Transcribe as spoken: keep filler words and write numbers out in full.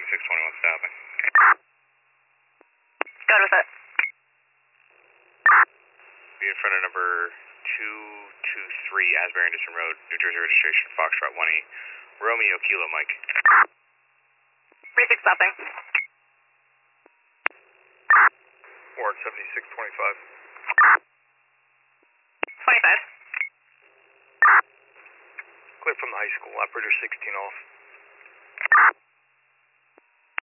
seventy-six twenty-one stopping. Good with it. Be in front of number two two three Asbury Anderson Road, New Jersey registration, Foxtrot one eight. Romeo Kilo Mike. three six stopping. Ward seventy-six twenty-five. twenty-five. Clear from the high school, operator sixteen off.